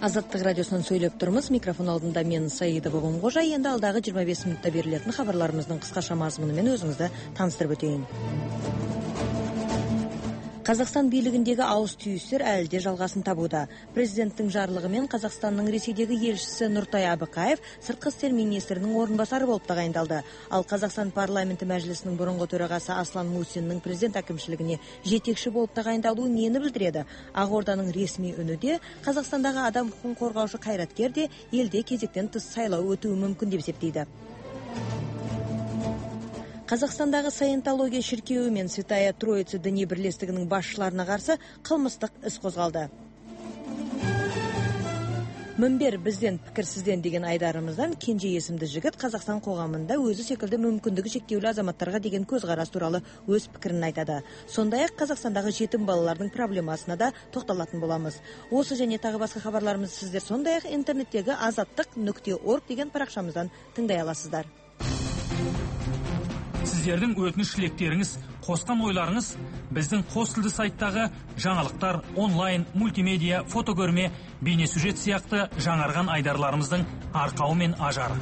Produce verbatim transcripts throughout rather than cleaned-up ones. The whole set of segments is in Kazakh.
Азаттық радиосынан сөйлеп тұрмыз. Микрофон алдында мен Саида Богомғожа. Енді алдағы жиырма бес минутта берілетін хабарларымыздың қысқаша мазмұнымен өзіңізді таныстырып өтейін. Қазақстан билігіндегі ауыс түйістер әлі де жалғасын табуда. Президенттің жарлығымен Қазақстанның Ресейдегі елшісі Нұртай Әбіқаев сыртқы істер министрінің орынбасары болып тағайындалды. Ал Қазақстан парламенті мәжілісінің бұрынғы төрағасы Аслан Мусиннің президент әкімшілігіне жетекші болып тағайындалуы нені білдіреді? Ақорданың ресми үні де Қазақстандағы адам құқығын қорғаушы қайраткер де елде кезектен тыс сайлау өтуі мүмкін деп есептейді. Қазақстандағы Саентология шіркеуі мен Святая Троица діни бірлестігінің басшыларына қарсы қылмыстық іс қозғалды. Мінбер бізден пікірсізден деген айдарымыздан Кенже есімді жігіт Қазақстан қоғамында өзі секілді мүмкіндігі шектеулі азаматтарға деген көзқарас туралы өз пікірін айтады. Сондай-ақ Қазақстандағы жетім балалардың проблемасына да тоқталатын боламыз. Осы және тағы басқа хабарларымыз сіздер сондай-ақ интернеттегі азаттық нүкте орг деген парақшамыздан тыңдай аласыздар. Сіздердің өтініш тілектеріңіз, қосқан ойларыңыз біздің қос тілді сайттағы жаңалықтар, онлайн, мультимедиа, фотокөрме, бейнесюжет сияқты жаңарған айдарларымыздың арқауы мен ажары.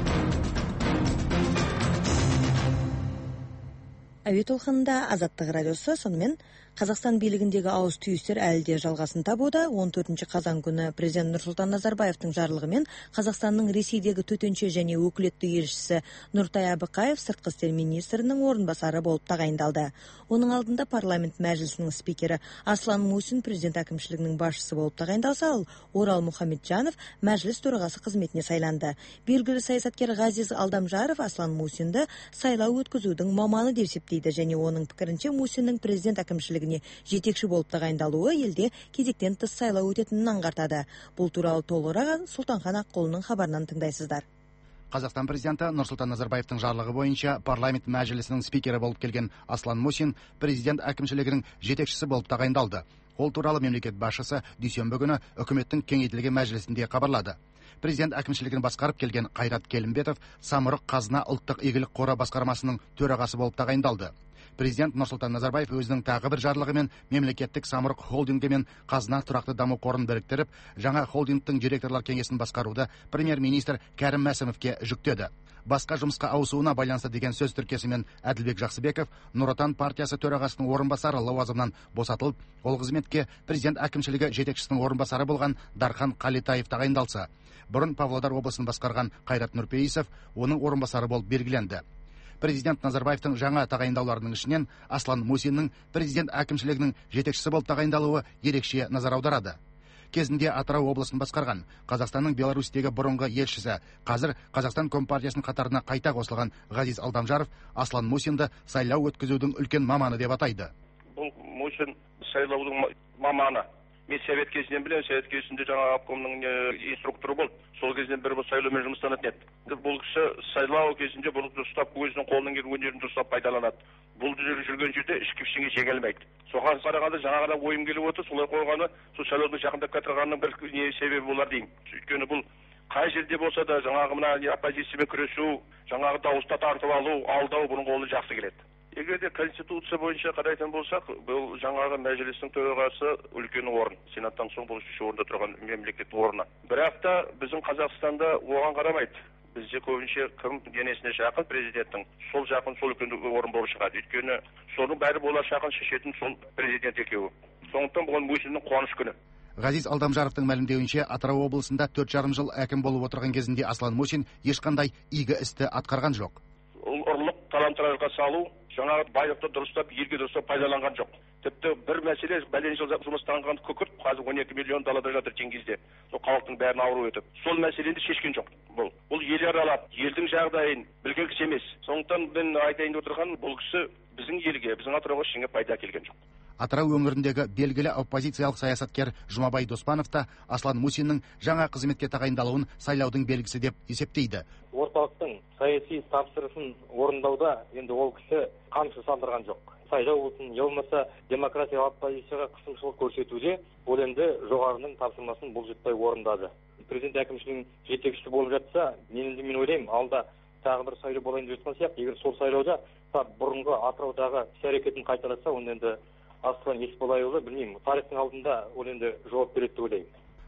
Әуе толқынында Азаттық радиосы, сонымен Қазақстан билігіндегі ауыс түйістер әлі де жалғасын табуда. он төртінші қазан күні президент Нұрсұлтан Назарбаевтың жарлығымен Қазақстанның Ресейдегі төтенше және өкілетті елшісі Нұртай Әбіқаев сыртқы істер министрінің орынбасары болып тағайындалды. Оның алдында парламент мәжілісінің спикері Аслан Мусин президент әкімшілігінің басшысы болып тағайындалса, ал Орал Мұхамеджанов мәжіліс төрағасы қызметіне сайланды. Белгілі саясаткер Ғазиз Алдамжаров Аслан Мусинді сайлау өткізудің маманы деп есептейді және оның пікірінше Мусиннің президент әкімшілігіне жетекші болып тағайындалуы елде кезектен тыс сайлау өтетінін аңғартады. Бұл туралы толығырақ Сұлтанхан Аққұлының хабарынан тыңдайсыздар. Қазақстан президенті Нұрсұлтан Назарбаевтың жарлығы бойынша парламент мәжілісінің спикері болып келген Аслан Мусин президент әкімшілігінің жетекшісі болып тағайындалды. Ол туралы мемлекет басшысы дүйсенбі күні үкіметтің кеңейтілген мәжілісінде хабарлады. Президент әкімшілігін басқарып келген Қайрат Келімбетов Самұрық қазына ұлттық игілік қоры басқармасының төрағасы болып тағайындалды. Президент Нұрсұлтан Назарбаев өзінің тағы бір жарлығымен мемлекеттік Самұрық холдингі мен қазына тұрақты даму қорын біріктіріп, жаңа холдингтің директорлар кеңесін басқаруды премьер-министр Кәрім Мәсімовке жүктеді. Басқа жұмысқа ауысуына байланысты деген сөз тіркесімен Әділбек Жақсыбеков Нұр Отан партиясы төрағасының орынбасары лауазымынан босатылып, ол қызметке президент әкімшілігі жетекшісінің орынбасары болған Дархан Қалетаев тағайындалса, бұрын Павлодар облысын басқарған Қайрат Нұрпейісов оның орынбасары болып белгіленді. Президент Назарбаевтың жаңа тағайындауларының ішінен Аслан Мусиннің президент әкімшілігінің жетекшісі болып тағайындалуы ерекше назар аударады. Кезінде Атырау облысын басқарған Қазақстанның Беларусьтегі бұрынғы елшісі, қазір Қазақстан Компартиясының қатарына қайта қосылған Ғазиз Алдамжаров Аслан Мусинді сайлау өткізудің үлкен маманы деп атайды. Бұл Мусин сайлаудың маманы. Мен совет кезінен білем, совет кезінде жаңа обкомның инструкторы болды. Сол кезінен бір бұл сайлаумен жұмыстанатын еді. Бұл кісі сайлау кезінде бұл дұрыстап өзінің қолынан келген өнерін дұрыстап пайдаланады. Бұл жүрген жерде ішкі ештеңе жеңе алмайды. Соған қарағанда жаңағыда ойым келіп отыр, солай қойғаны сол сайлаудың жақындап кетірғанның бір не себебі болар деймін. Өйткені бұл қай жерде болса да жаңағы мына оппозициямен күресу, жаңағы дауысты тартып алу, алдау бұның қолы жақсы келеді. Егер де конституция бойынша қарайтын болсақ, бұл жаңағы мәжілістің төрағасы үлкен орын. Сенаттан соң бұл үшінші орында тұрған мемлекет орны. Бірақ та біздің Қазақстанда оған қарамайды. Бізде көбінше кім денесіне жақын президенттің, сол жақын сол үлкен орын болып шығады. Өйткені соның бәрі болашағын шешетін сол президент екеуі. Сондықтан бұл Мусиннің қуаныш күні. Ғазиз Алдамжаровтың мәлімдеуінше, Атырау облысында төрт жарым жыл әкім болып отырған кезінде Аслан Мусин ешқандай игі істі атқарған жоқ. Ұрлық, талан-таражға салу, жаңағы байлықты дұрыстап, елге дұрыстап пайдаланған жоқ. Тіпті бір мәселе бәлен жыл жұмыстанған күкірт қазір он екі миллион далада жатыр Теңізде. Сол халықтың бәрін ауырып өтіп. Сол мәселені шешкен жоқ. Бұл бұл ел аралап, елдің жағдайын білген кісі емес. Сондықтан мен айтайын деп отырған бұл кісі біздің елге, біздің Атырауға ештеңе пайда әкелген жоқ. Атырау өңіріндегі белгілі оппозициялық саясаткер Жұмабай Доспанов та Аслан Мусиннің жаңа қызметке тағайындалуын сайлаудың белгісі деп есептейді. Орталықтың саяси тапсырысын орындауда енді ол кісі қамшы салдырған жоқ. Сайлау болсын, болмаса демократиялық оппозицияға қысымшылық көрсетуде ол енді жоғарының тапсырмасын бұлжытпай орындады. Президент әкімшілігінің жетекшісі болып жатса, енді мен ойлаймын, алда тағы бір сайлау болайын деп жатқан сияқты, егер сол сайлауда бұрынғы Атыраудағы іс-әрекетін қайталаса, онда енді Аслан Есболайұлы, білмеймін, тарихтың алдында ол енді жауап береді деп ойлаймын.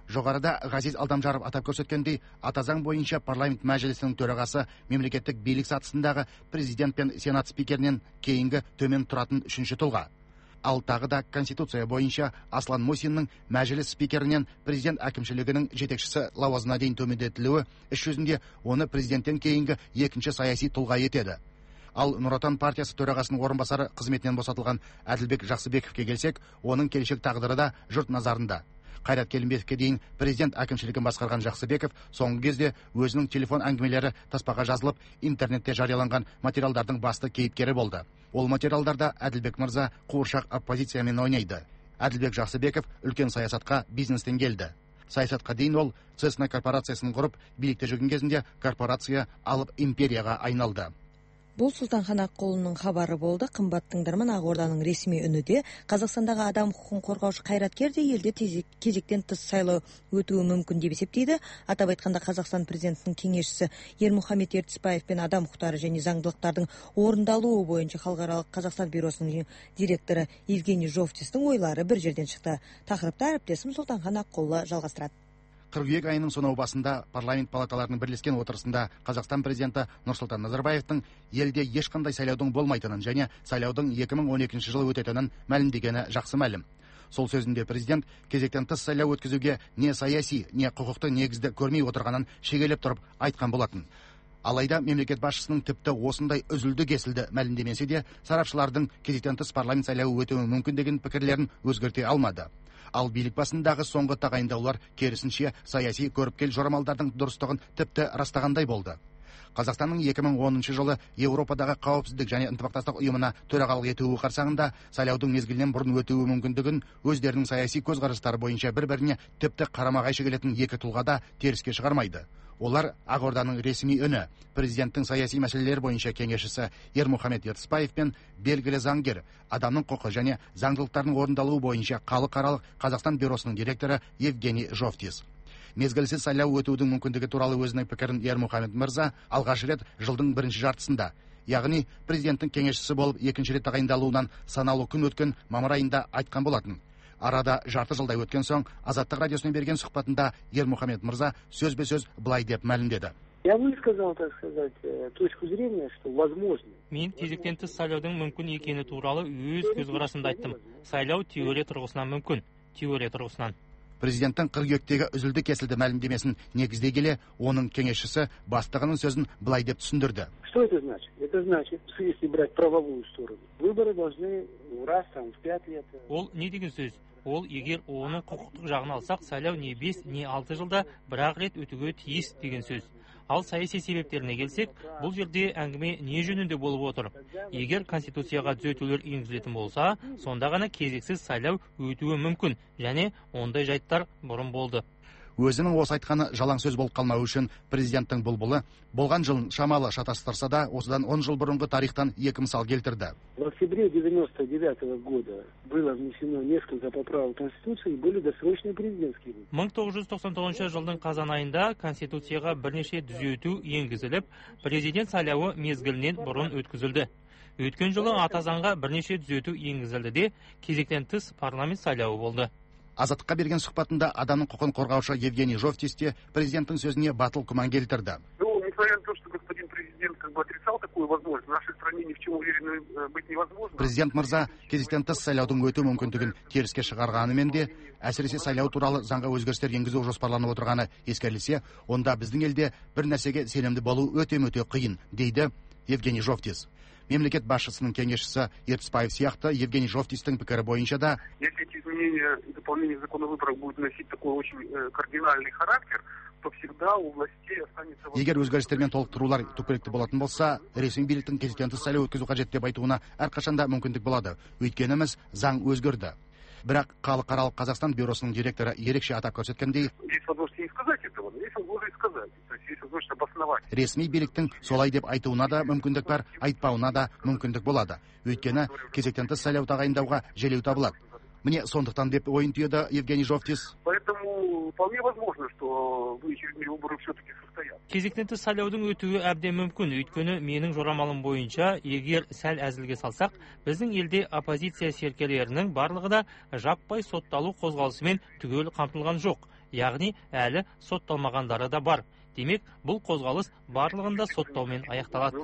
Жоғарыда Ғазиз Алдамжаров атап көрсеткендей, ата заң бойынша парламент мәжілісінің төрағасы мемлекеттік билік сатысындағы президент пен сенат спикерінен кейінгі төмен тұратын үшінші тұлға. Ал тағы да Конституция бойынша Аслан Мусиннің мәжіліс спикерінен президент әкімшілігінің жетекшісі лауазымына дейін төмендетілуі іс жүзінде оны президенттен кейінгі екінші саяси тұлға етеді. Ал Нұр Отан партиясы төрағасының орынбасары қызметінен босатылған Әділбек Жақсыбековке келсек, оның келешек тағдыры да жұрт назарында. Қайрат Келімбетовке дейін президент әкімшілігін басқарған Жақсыбеков соңғы кезде өзінің телефон әңгімелері таспаға жазылып, интернетте жарияланған материалдардың басты кейіпкері болды. Ол материалдарда Әділбек мырза қуыршақ оппозициямен ойнайды. Әділбек Жақсыбеков үлкен саясатқа бизнестен келді. Саясатқа дейін ол Цесна корпорациясын құрып, билікте жүрген кезінде корпорация алып империяға айналды. Бұл Сұлтанхан Аққұлының хабары болды. Қымбат тыңдарман, Ақорданың ресми үніде Қазақстандағы адам құқығын қорғаушы қайраткер де елде кезектен тыс сайлау өтуі мүмкін деп есептейді. Атап айтқанда Қазақстан президентінің кеңесшісі Ермұхамет Ертісбаев пен адам құқықтары және заңдылықтардың орындалуы бойынша халықаралық Қазақстан бюросының директоры Евгений Жовтистің ойлары бір жерден шықты. Тақырыпты әріптесім Сұлтанхан Аққұлы жалғастырады. Қыркүйек айының сонау басында парламент палаталарының бірлескен отырысында Қазақстан президенті Нұрсұлтан Назарбаевтың елде ешқандай сайлаудың болмайтынын және сайлаудың екі мың он екінші жылы өтетінін мәлімдегені жақсы мәлім. Сол сөзінде президент кезектен тыс сайлау өткізуге не саяси, не құқықты негізді көрмей отырғанын шегелеп тұрып айтқан болатын. Алайда мемлекет басшысының тіпті осындай үзілді-кесілді мәлімдемесі де сарапшылардың кезектен тыс парламент сайлауы өтуі мүмкін деген пікірлерін өзгерте алмады. Ал билік басындағы соңғы тағайындаулар керісінше саяси көріпкел жорамалдардың дұрыстығын тіпті растағандай болды. Қазақстанның екі мың оныншы жылы Еуропадағы қауіпсіздік және ынтымақтастық ұйымына төрағалық етуі қарсаңында сайлаудың мезгілінен бұрын өтуі мүмкіндігін өздерінің саяси көзқарастары бойынша бір-біріне тіпті қарама-қайшы келетін екі тұлға да теріске шығармайды. Олар Ақорданың ресми үні, президенттің саяси мәселелер бойынша кеңесшісі Ермұхамет Ертісбаев пен белгілі заңгер, адамның құқы және заңдылықтардың орындалуы бойынша халықаралық Қазақстан бюросының директоры Евгений Жовтис. Мезгілсіз сайлау өтудің мүмкіндігі туралы өзінің пікірін Ермұхамет мырза алғаш рет жылдың бірінші жартысында, яғни президенттің кеңесшісі болып екінші рет тағайындалуынан санаулы күн өткен мамыр айында айтқан болатын. Арада жарты жылдай өткен соң Азаттық радиосына берген сұхбатында Ермұхамет мырза сөзбе-сөз былай деп мәлімдеді. Я высказал, так сказать, точку зрения, что возможно. Мен кезектен тыс сайлаудың мүмкін екені туралы өз көзқарасымды айттым. Сайлау теория тұрғысынан мүмкін, теория тұрғысынан. Президенттің қыркүйектегі үзілді кесілді мәлімдемесін негіздей келе, оның кеңесшісі бастығының сөзін былай деп түсіндірді. Что это значит? Это значит, что если брать правовую сторону, выборы должны раз там в пять лет. Ол не деген сөз? Ол егер оның құқықтық жағын алсақ, сайлау не бес, не алты жылда бір-ақ рет өтуге тиіс деген сөз. Ал саяси себептеріне келсек, бұл жерде әңгіме не жөнінде болып отыр? Егер Конституцияға түзетулер енгізілетін болса, сонда ғана кезексіз сайлау өтуі мүмкін, және ондай жайттар бұрын болды. Өзінің осы айтқаны жалаң сөз болып қалмау үшін президенттің бұлбұлы болған жылын шамалы шатастырса да, осыдан он жыл бұрынғы тарихтан екі мысал келтірді. В октябре девяносто девятого года было внесено несколько поправок Конституции и были досрочные президентские выборы. мың тоғыз жүз тоқсан тоғызыншы жылдың қазан айында Конституцияға бірнеше түзету енгізіліп, президент сайлауы мезгілінен бұрын өткізілді. Өткен жылы ата заңға бірнеше түзету енгізілді де, кезектен тыс парламент сайлауы болды. Азаттыққа берген сұхбатында адамның құқығын қорғаушы Евгений Жовтис те президенттің сөзіне батыл күмән келтірді. Ну, несмотря на то, что господин президент как бы отрицал такую возможность, в нашей стране ни в чем уверенным быть невозможно. Президент мырза кезектен тыс сайлаудың өту мүмкіндігін теріске шығарғанымен де, әсіресе сайлау туралы заңға өзгерістер енгізу жоспарланып отырғаны ескерілсе, онда біздің елде бір нәрсеге сенімді болу өте-мөте қиын, дейді Евгений Жовтис. Мемлекет басшысының кеңесшісі Ертісбаев сияқты Евгений Жовтистің пікірі бойынша да, если эти изменения и дополнения закона выборов будут носить такой очень кардинальный характер, то всегда у властей останется... Егер өзгерістермен толықтырулар түпкілікті болатын болса, ресми биліктің кезектен тыс сайлау өткізу қажет деп айтуына әрқашанда мүмкіндік болады. Өйткеніміз заң өзгерді. Бірақ халықаралық Қазақстан бюросының директоры ерекше атап көрсеткендей, есть возможность не сказать этого, но есть возможность сказать, то есть есть возможность обосновать. Ресми биліктің солай деп айтуына да мүмкіндік бар, айтпауына да мүмкіндік болады. Өйткені кезектен тыс сайлау тағайындауға желеу табылады. Міне сондықтан деп ойын түйеді Евгений Жовтис. Поэтому вполне возможно, что внеочередные выборы все-таки состоят. Кезектен тыс сайлаудың өтуі әбден мүмкін. Өйткені менің жорамалым бойынша, егер сәл әзілге салсақ, біздің елде оппозиция серкелерінің барлығы да жаппай сотталу қозғалысымен түгел қамтылған жоқ. яғни әлі сотталмағандары да бар. Демек, бұл қозғалыс барлығында соттаумен аяқталады.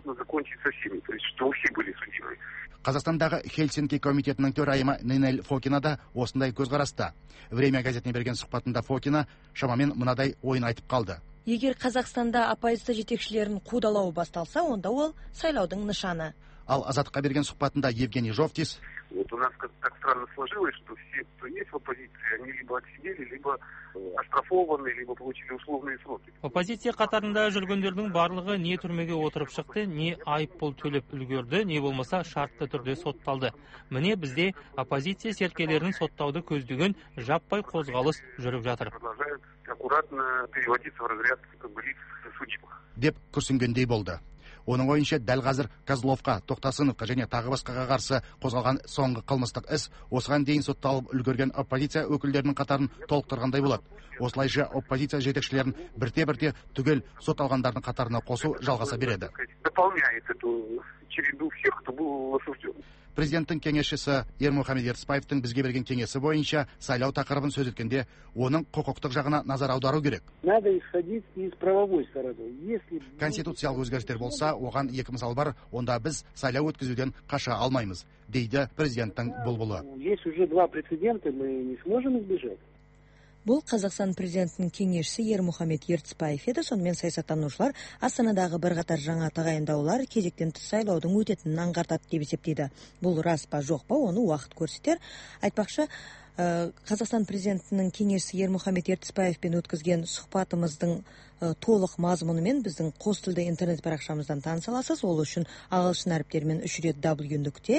Қазақстандағы Хельсинки комитетінің төрайымы Нинель Фокина да осындай көзқараста. Время газетіне берген сұхбатында Фокина шамамен мынадай ойын айтып қалды. Егер Қазақстанда оппозиция жетекшілерін қудалау басталса, онда ол сайлаудың нышаны. Ал Азаттыққа берген сұхбатында Евгений Жовтис: Вот у нас так странно сложилось, что все, кто есть в оппозиции, они либо отсидели, либо оштрафованы, либо получили условные сроки. Оппозиция қатарында жүргендердің барлығы не түрмеге отырып шықты, не айыппұл төлеп үлгерді, не болмаса шартты түрде сотталды. Міне бізде оппозиция серкелерін соттауды көздеген жаппай қозғалыс жүріп жатыр. Продолжают аккуратно переводиться в разряд лиц судимых. Деп күрсінгендей болды. Оның ойынша дәл қазір Козловқа, Тоқтасыновқа және тағы басқаға қарсы қозғалған соңғы қылмыстық іс осыған дейін сотталып үлгерген оппозиция өкілдерінің қатарын толықтырғандай болады. Осылайша оппозиция жетекшілерін бірте-бірте түгел сотталғандардың қатарына қосу жалғаса береді. Дополняет эту череду всех, кто был осужден. Президенттің кеңесшісі Ермұхамед Ертісбаевтың бізге берген кеңесі бойынша сайлау тақырыбын сөз еткенде оның құқықтық жағына назар аудару керек. Надо исходить из правовой стороны. Если Конституциялық өзгерістер болса, оған екі мысал бар, онда біз сайлау өткізуден қаша алмаймыз, дейді президенттің бұлбұлы. Есть уже два прецедента, мы не сможем избежать. Бұл Қазақстан президентінің кеңесшісі Ермұхамед Ертісбаев еді. Сонымен саясаттанушылар Астанадағы бірқатар жаңа тағайындаулар кезектен тыс сайлаудың өтетінін аңғартады деп есептейді. Бұл рас па жоқ па, оны уақыт көрсетер. Айтпақшы, Қазақстан президентінің кеңесшісі Ермұхамед Ертісбаевпен өткізген сұхбатымыздың толық мазмұнымен біздің қос тілді интернет парақшамыздан таныса аласыз. Ол үшін ағылшын әріптерімен үш рет w нүкте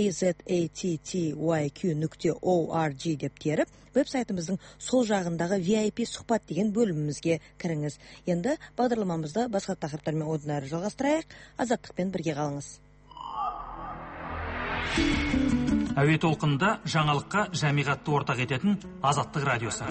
azattyq нүкте org деп теріп, веб-сайтымыздың сол жағындағы ви ай пи сұхбат деген бөлімімізге кіріңіз. Енді бағдарламамызды басқа тақырыптармен одан әрі жалғастырайық. Азаттықпен бірге қалыңыз. Әуе толқынында жаңалыққа жамиғатты ортақ ететін Азаттық радиосы.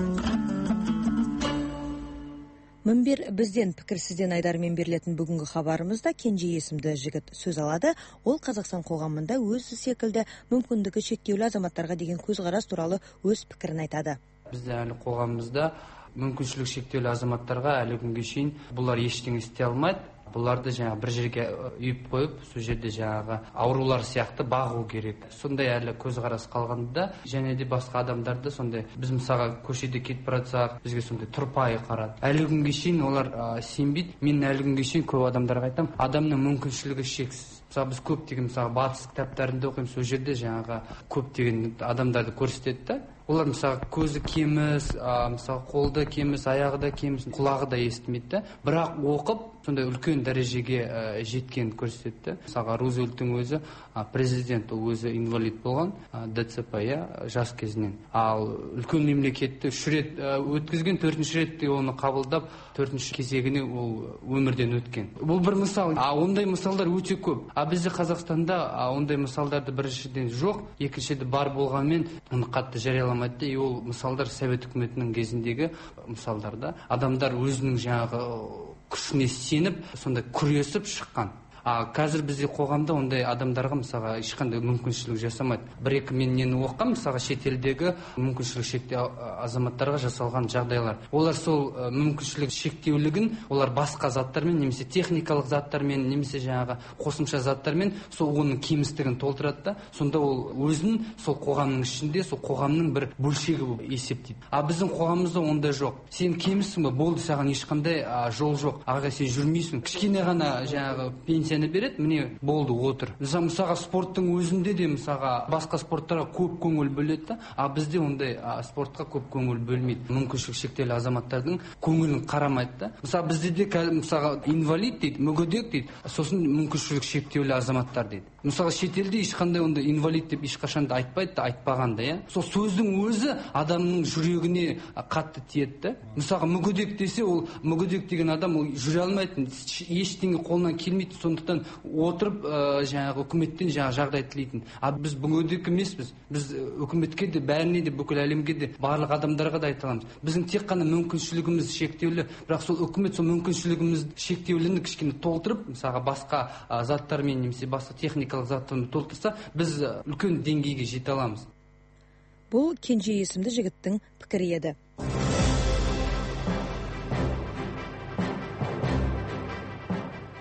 Мінбер бізден пікір сізден айдарымен берілетін бүгінгі хабарымызда Кенже есімді жігіт сөз алады. Ол Қазақстан қоғамында өзі секілді мүмкіндігі шектеулі азаматтарға деген көзқарас туралы өз пікірін айтады. Бізде әлі қоғамымызда мүмкіншілік шектеулі азаматтарға әлі күнге шейін бұлар ештеңе істей алмайды. Бұларды жаңа бір жерге үйіп қойып, сол жерде жаңағы аурулар сияқты бағу керек. Сондай әлі көзқарас қалғанда, және де басқа адамдарды сондай біз мысалға көшеде кетіп баратсақ, бізге сондай тұрпайы қарады. Әлі күнге шейін олар сенбейді. Мен әлі күнге шейін көп адамдарға айтамын, адамның мүмкіншілігі шексіз. Мысалы біз көптеген мысалы батыс кітаптарында оқимыз, сол жерде жаңағы көптеген адамдарды көрсетеді. Олар мысалы көзі кеміс, мысалы қолды кеміс, аяғы да кеміс, құлағы да естімейді. Бірақ оқып сондай үлкен дәрежеге жеткен көрсетті. Мысалға Рузвельттің өзі президент, ол өзі инвалид болған, дэ цэ пэ, жас кезінен. Ал үлкен мемлекетті үш рет өткізген, төртінші ретте оны қабылдап, төртінші кезегіне ол өмірден өткен. Бұл бір мысал. А ондай мысалдар өте көп. А бізде Қазақстанда ондай мысалдарды біріншіден жоқ, екіншіден бар болғанмен оны қатты жарияламайды. И ол мысалдар Совет үкіметінің кезіндегі мысалдарда адамдар өзінің жаңағы күшіне сеніп, сонда күресіп шыққан. А қазір бізде қоғамда ондай адамдарға мысалға ешқандай мүмкіншілік жасамайды. Бір-екі мен нені оқығам, мысалға шетелдегі мүмкіншілік шектеулі азаматтарға жасалған жағдайлар. Олар сол мүмкіншілік шектеулігін олар басқа заттармен, немесе техникалық заттармен, немесе жаңағы қосымша заттармен сол оның кемістігін толтырады да, сонда ол өзін сол қоғамның ішінде, сол қоғамның бір бөлшегі болып есептейді. А біздің қоғамымызда ондай жоқ. Сен кеміссің ба, болды, саған ешқандай жол жоқ. Аға сен жүрмейсің. Кішкене ғана жаңағы пенсия береді, міне болды, отыр. Мысалға спорттың өзінде де мысалға басқа спорттарға көп көңіл бөледі, а бізде ондай спортқа көп көңіл бөлмейді. Мүмкіншілік шектеулі азаматтардың көңілін қарамайды. Мысалы бізде де мысалға инвалид дейді, мүгедек дейді, сосын мүмкіншілік шектеулі азаматтар дейді. Мысалы шетелде ешқандай ондай инвалид деп ешқашан да айтпайды, айтпаған да, иә. Сол сөздің өзі адамның жүрегіне қатты тиеді. Мысалға мүгедек десе, ол мүгедек деген адам ол жүре алмайды, ештеңе қолынан келмейді, сондықтан отырып жаңағы үкіметтен жаңағы жағдай тілейтін. А біз мүгедек емеспіз. Біз үкіметке де, бәріне де, бүкіл әлемге де, барлық адамдарға да айта аламыз. Біздің тек қана мүмкіншілігіміз шектеулі, бірақ сол үкімет сол мүмкіншілігіміз шектеуліні кішкене толтырып, мысалға басқа заттармен немесе басқа техникалық заттармен толтырса, біз үлкен деңгейге жете аламыз. Бұл Кенже есімді жігіттің пікірі еді.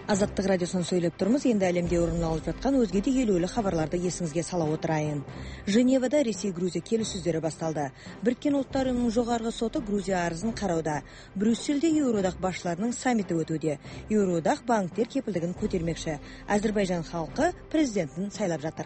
Азаттық радиосын сөйлеп тұрмыз. Енді әлемде орын алып жатқан өзге де елеулі хабарларды есіңізге сала отырайын. Женевада Ресей-Грузия келіссөздері басталды. Біріккен ұлттар ұйымының жоғарғы соты Грузия арызын қарауда. Брюссельде Еуроодақ басшыларының саммиті өтуде. Еуроодақ банктер кепілдігін көтермекші. Әзербайжан халқы президентін сайлап жатыр.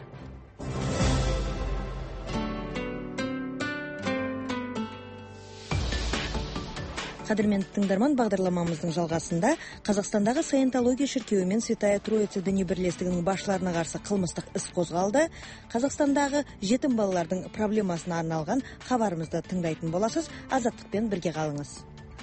Қадірменді тыңдарман, бағдарламамыздың жалғасында Қазақстандағы Саентология шіркеуі мен Святая Троица діни бірлестігінің басшыларына қарсы қылмыстық іс қозғалды. Қазақстандағы жетім балалардың проблемасына арналған хабарымызды тыңдайтын боласыз. Азаттықпен бірге қалыңыз.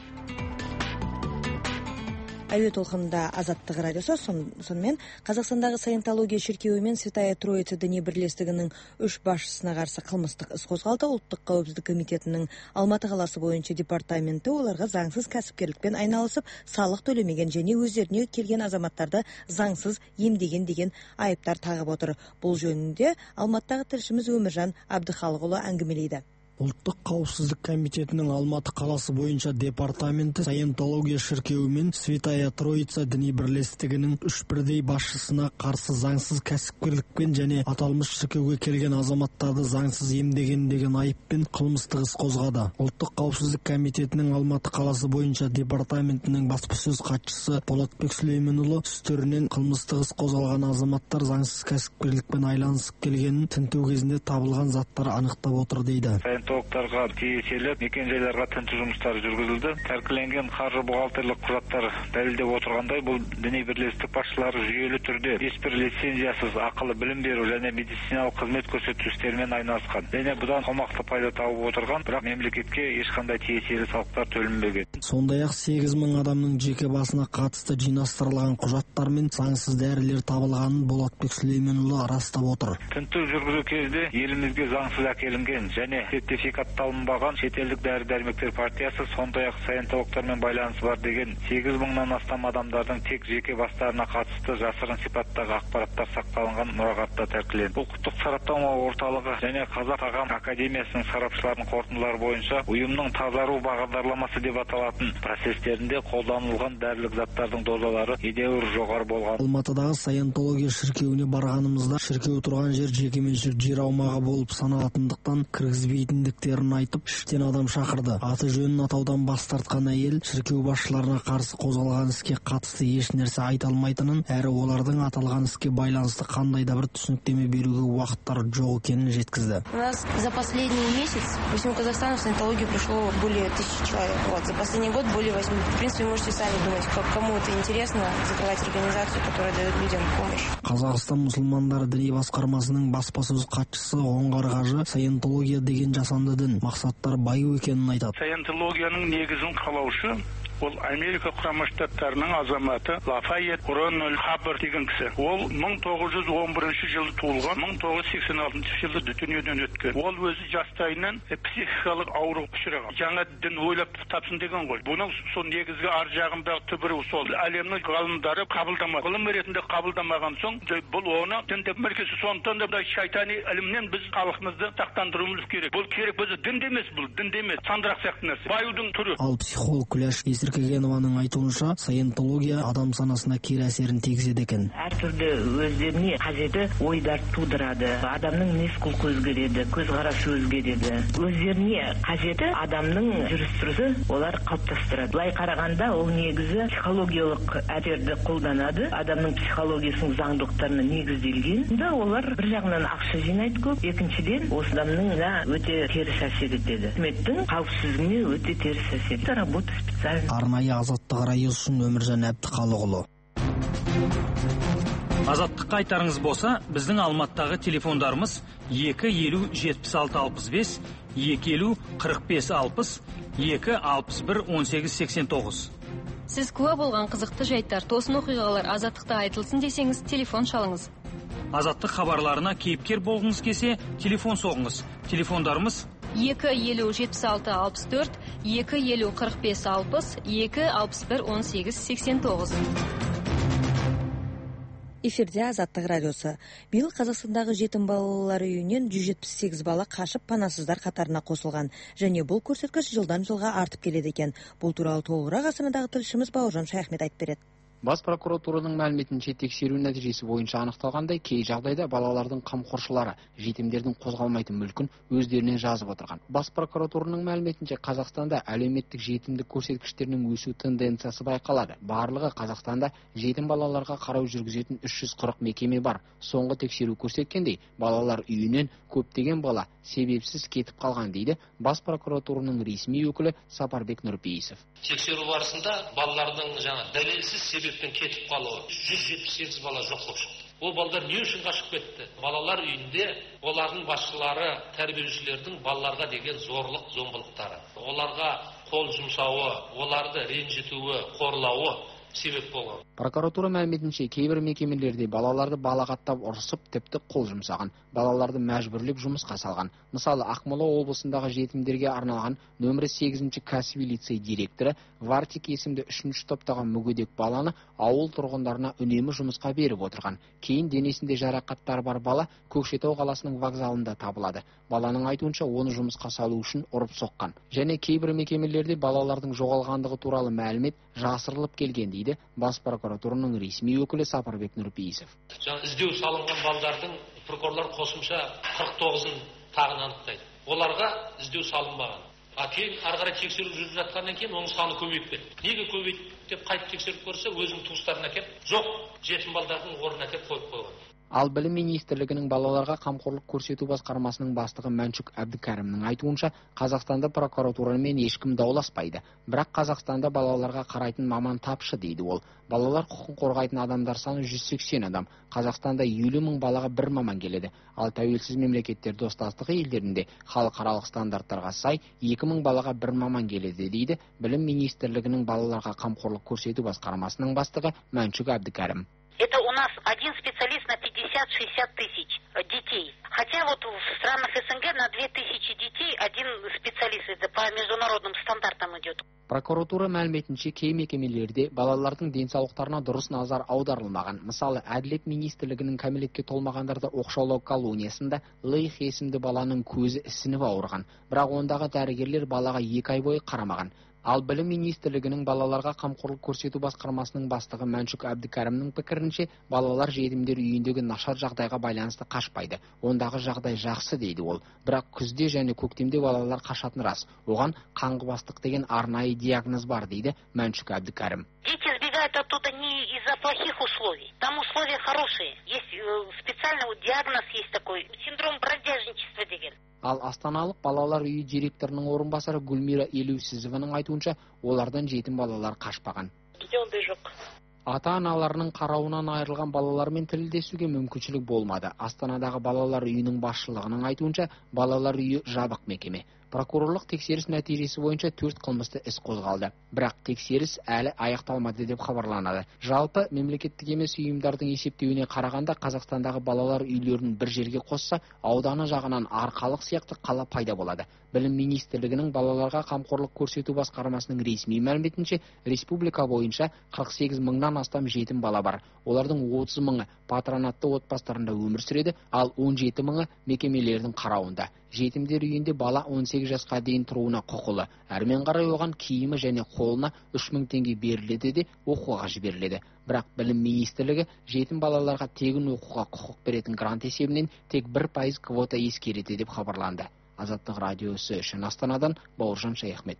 Әуе толқынында Азаттық радиосы, сонымен Қазақстандағы Саентология шіркеуі мен Святая Троица діни бірлестігінің үш басшысына қарсы қылмыстық іс қозғалды. Ұлттық қауіпсіздік комитетінің Алматы қаласы бойынша департаменті оларға заңсыз кәсіпкерлікпен айналысып, салық төлемеген және өздеріне келген азаматтарды заңсыз емдеген деген айыптар тағып отыр. Бұл жөнінде Алматыдағы тілшіміз Өміржан Әбдіхалықұлы әңгімелейді. Ұлттық қауіпсіздік комитетінің Алматы қаласы бойынша департаменті Саентология шіркеуі мен Святая Троица діни бірлестігінің үш бірдей басшысына қарсы заңсыз кәсіпкерлікпен және аталмыш шіркеуге келген азаматтарды заңсыз емдеген деген айыппен қылмыстық іс қозғады. Ұлттық қауіпсіздік комитетінің Алматы қаласы бойынша департаментінің баспасөз хатшысы Болатбек Сүлейменұлы үстерінен қылмыстық іс қозғалған азаматтар заңсыз кәсіпкерлікпен айланысып келгенін тінту кезінде табылған заттар анықтап отыр дейді. Саентологтарға тиесілі мекен-жайларға тінту жұмыстары жүргізілді. Тәркіленген қаржы бухгалтерлік құжаттар дәлелдеп отырғандай, бұл діни бірлестік басшылары жүйелі түрде ешбір лицензиясыз ақылы білім беру және медициналық қызмет көрсету істерімен айналысқан. Және бұдан қомақты пайда тауып отырған, бірақ мемлекетке ешқандай тиесілі салықтар төленбеген. Сондай-ақ сегіз мың адамның жеке басына қатысты жинастырылған құжаттар мен заңсыз дәрілер табылғанын Болатбек Сүлейменұлы растап отыр. Тінту жүргізу кезде елімізге заңсыз әкелінген және сертификатталынбаған шетелдік дәрі-дәрмектер партиясы, сондай-ақ саентологтармен байланысы бар деген сегіз мыңнан астам адамдардың тек жеке бастарына қатысты жасырын сипаттағы ақпараттар сақталынған мұрағатта тәркіленді. Бұл құқықтық сараптама орталығы және Қазақ тағам академиясының сарапшыларының қорытындылары бойынша ұйымның тазару бағдарламасы деп аталатын процестерінде қолданылған дәрілік заттардың дозалары едәуір жоғары болған. Алматыдағы Саентология шіркеуіне барғанымызда шіркеу тұрған жер жекеменшік жер аумағы болып саналатындықтан кіргізбейтіндіктерін айтып, іштен адам шақырды. Аты жөнін атаудан бас тартқан әйел шіркеу басшыларына қарсы қозғалған іске қатысты еш нәрсе айта алмайтынын, әрі олардың аталған іске байланысты қандай да бір түсініктеме беруге уақыттары жоқ екенін жеткізді. У нас за последний месяц по всему Казахстану в Саентологию пришло более тысячи человек. Вот, за последний год более восьми. В принципе, можете сами думать, как кому это интересно, закрывать организацию, которая дает людям помощь. Қазақстан мұсылмандары діни басқармасының баспасөз хатшысы Оңғар Қажы Саентология деген жасанды дін, мақсаттар баю екенін айтады. Саентологияның негізін қалаушы ол Америка құрама штаттарының азаматы Лафайет Рональд Хаббар деген кісі. Ол мың тоғыз жүз он бірінші жылы туылған, мың тоғыз жүз сексен алтыншы жылы дүниеден өткен. Ол өзі жастайынан психикалық ауруға ұшыраған. Жаңа дін ойлап тапсын деген ғой. Бұның сол негізгі ар жағындағы түбірі сол. Әлемнің ғалымдары қабылдамады. Ғылым ретінде қабылдамаған соң, бұл оны дін деп мәркесі. Сондықтан да шайтани ілімнен біз халқымызды сақтандыруымыз керек. Бұл керек, біз дін емес, бұл дін емес, сандырақ сияқты нәрсе. Баюдың түрі. Ал психолог Күләш Есіркегенованың айтуынша, саентология адам санасына кері әсерін тигізеді екен. Әртүрлі өздеріне қажеті ойдар тудырады. Адамның мінез-құлқы өзгереді, көзқарасы өзгереді. Өздеріне қажеті адамның жүріс-тұрысы олар қалыптастырады. Былай қарағанда ол негізі психологиялық әсерді қолданады. Адамның психологиясының заңдылықтарына негізделген. Да олар бір жағынан ақша жинайды көп, екіншіден осы адамның өте теріс әсер етеді. Үкіметтің қауіпсіздігіне өте теріс әсер етеді. Работа специально. Арнайы Азаттық радиосы үшін Өміржан Әбдіхалықұлы. Азаттыққа айтарыңыз болса, біздің Алматыдағы телефондарымыз екі елу жетпіс алты алпыс бес, екі елу қырық бес алпыс, екі алпыс бір он сегіз сексен тоғыз. Сіз куә болған қызықты жайттар, тосын оқиғалар Азаттықта айтылсын десеңіз, телефон шалыңыз. Азаттық хабарларына кейіпкер болғыңыз келсе, телефон соғыңыз. Телефондарымыз екі елу жетпіс алты алпыс төрт, екі елу қырық бес алпыс, екі алпыс бір он сегіз сексен тоғыз. Эфирде Азаттық радиосы. Биыл Қазақстандағы жетім балалар үйінен жүз жетпіс сегіз бала қашып панасыздар қатарына қосылған. Және бұл көрсеткіш жылдан жылға артып келеді екен. Бұл туралы толығырақ Астанадағы тілшіміз Бауыржан Шаяхмет айтып береді. Бас прокуратураның мәліметінше тексеру нәтижесі бойынша анықталғандай, кей жағдайда балалардың қамқоршылары жетімдердің қозғалмайтын мүлкін өздерінен жазып отырған. Бас прокуратураның мәліметінше Қазақстанда әлеуметтік жетімдік көрсеткіштерінің өсу тенденциясы байқалады. Барлығы Қазақстанда жетім балаларға қарау жүргізетін үш жүз қырық мекеме бар. Соңғы тексеру көрсеткендей, балалар үйінен көптеген бала себепсіз кетіп қалған дейді Бас прокуратураның ресми өкілі Сапарбек Нұрпейісов. Тексеру барысында балалардың жаңа дәлелсіз себептен кетіп қалуы жүз жетпіс сегіз бала жоқ болып шықты. Ол балалар не үшін қашып кетті? Балалар үйінде олардың басшылары, тәрбиешілердің балаларға деген зорлық, зомбылықтары, оларға қол жұмсауы, оларды ренжітуі, қорлауы себеп болған. Прокуратура мәліметінше кейбір мекемелерде балаларды балағаттап ұрысып, тіпті қол жұмсаған, балаларды мәжбүрлеп жұмысқа салған. Мысалы, Ақмола облысындағы жетімдерге арналған нөмірі сегізінші кәсіби лицей директоры Вартик есімді үшінші топтағы мүгедек баланы ауыл тұрғындарына үнемі жұмысқа беріп отырған. Кейін денесінде жарақаттар бар бала Көкшетау қаласының вокзалында табылады. Баланың айтуынша, оны жұмысқа салу үшін ұрып соққан. Және кейбір мекемелерде балалардың жоғалғандығы туралы мәлімет жасырылып келген дейді Бас прокуратураның ресми өкілі Сапарбек Нұрпейісов. Іздеу салынған балдардың прокурорлар қосымша қырық тоғызын тағын анықтайды. Оларға іздеу салынбаған. А кейін ары қарай тексеру жүріп жатқаннан кейін оның саны көбейіп кетті. Неге көбейді деп қайтып тексеріп көрсе, өзінің туыстарына келіп, жоқ, жетім балдардың орнына келіп қойып қойған. Ал білім министрлігінің балаларға қамқорлық көрсету басқармасының бастығы Мәншүк Әбдікәрімнің айтуынша, Қазақстанда прокуратурамен ешкім дауласпайды. Бірақ Қазақстанда балаларға қарайтын маман тапшы дейді ол. Балалар құқын қорғайтын адамдар саны жүз сексен адам. Қазақстанда елу мың балаға бір маман келеді. Ал тәуелсіз мемлекеттер достастығы елдерінде халықаралық стандарттарға сай екі мың балаға бір маман келеді дейді білім министрлігінің балаларға қамқорлық көрсету басқармасының бастығы Мәншүк Әбдікәрім. Это у нас один специалист на пятьдесят-шестьдесят тысяч детей. Хотя вот в странах СНГ на две тысячи детей один специалист, это по международным стандартам идет. Прокуратура мәліметінше кей мекемелерде балалардың денсаулықтарына дұрыс назар аударылмаған. Мысалы, Әділет министрлігінің кәмелетке толмағандарды оқшаулау колониясында Лейх есімді баланың көзі ісініп ауырған. Бірақ ондағы дәрігерлер балаға екі ай бойы қарамаған. Ал білім министрлігінің балаларға қамқорлық көрсету басқармасының бастығы Мәншүк Әбдікәрімнің пікірінше, балалар жетімдер үйіндегі нашар жағдайға байланысты қашпайды. Ондағы жағдай жақсы дейді ол. Бірақ күзде және көктемде балалар қашатын рас. Оған қаңғыбастық деген арнайы диагноз бар дейді Мәншүк Әбдікәрім. Дети сбегают оттуда не из-за плохих условий. Там условия хорошие. Есть специальный диагноз, есть такой синдром бродяжничества деген. Ал астаналық балалар үйі директорының орынбасары Гүлмира Елеусізованың айтуынша, олардан жетім балалар қашпаған. Бізде ондай жоқ. Ата-аналарының қарауынан айырылған балалармен тілдесуге мүмкіншілік болмады. Астанадағы балалар үйінің басшылығының айтуынша, балалар үйі жабық мекеме. Прокурорлық тексеріс нәтижесі бойынша төрт қылмысты іс қозғалды. Бірақ тексеріс әлі аяқталмады деп хабарланады. Жалпы мемлекеттік емес ұйымдардың есептеуіне қарағанда, Қазақстандағы балалар үйлерін бір жерге қосса, ауданы жағынан Арқалық сияқты қала пайда болады. Білім министрлігінің балаларға қамқорлық көрсету басқармасының ресми мәліметінше, республика бойынша қырық сегіз мыңнан астам жетім бала бар. Олардың отыз мыңы патронатты отбасыларында өмір сүреді, ал он жеті мыңы мекемелердің қарауында. Жетімдер үйінде бала он сегіз жасқа дейін тұруына құқылы. Әрмен қарай оған киімі және қолына үш мың теңге беріледі де оқуға жіберіледі. Бірақ білім министрлігі жетім балаларға тегін оқуға құқық беретін грант есебінен тек бір пайыз квота ескереді деп хабарланды. Азаттық радиосы үшін Астанадан Бауыржан Шаяхмет.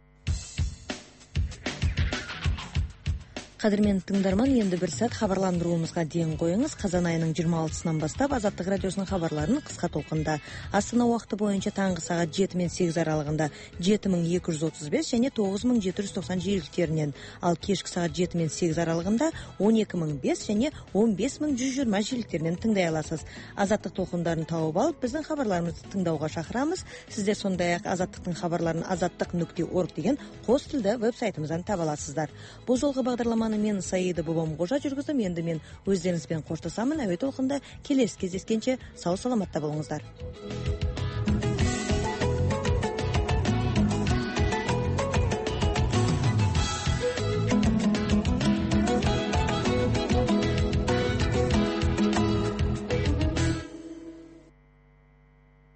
Қадірмен тыңдарман, енді бір сәт хабарландыруымызға дейін қойыңыз. Қазан айының жиырма алтысынан бастап Азаттық радиосының хабарларын қысқа толқында. Астана уақыты бойынша таңғы сағат жеті мен сегіз аралығында жеті мың екі жүз отыз бес және тоғыз мың жеті жүз тоқсан жиіліктерінен, ал кешкі сағат жеті мен сегіз аралығында он екі мың бес және он бес мың жүз жиырма жиіліктерінен тыңдай аласыз. Азаттық толқындарын тауып алып, біздің хабарларымызды тыңдауға шақырамыз. Сіздер сондай-ақ Азаттықтың хабарларын азаттық нүкте орг деген қос тілді веб-сайтымыздан таба аласыздар. Бұл жолғы бағдарламаны мен Саида Бабамқожа жүргіздім. Енді мен өздеріңізбен қоштасамын. Әуе толқында келесі кездескенше сау саламатта болыңыздар.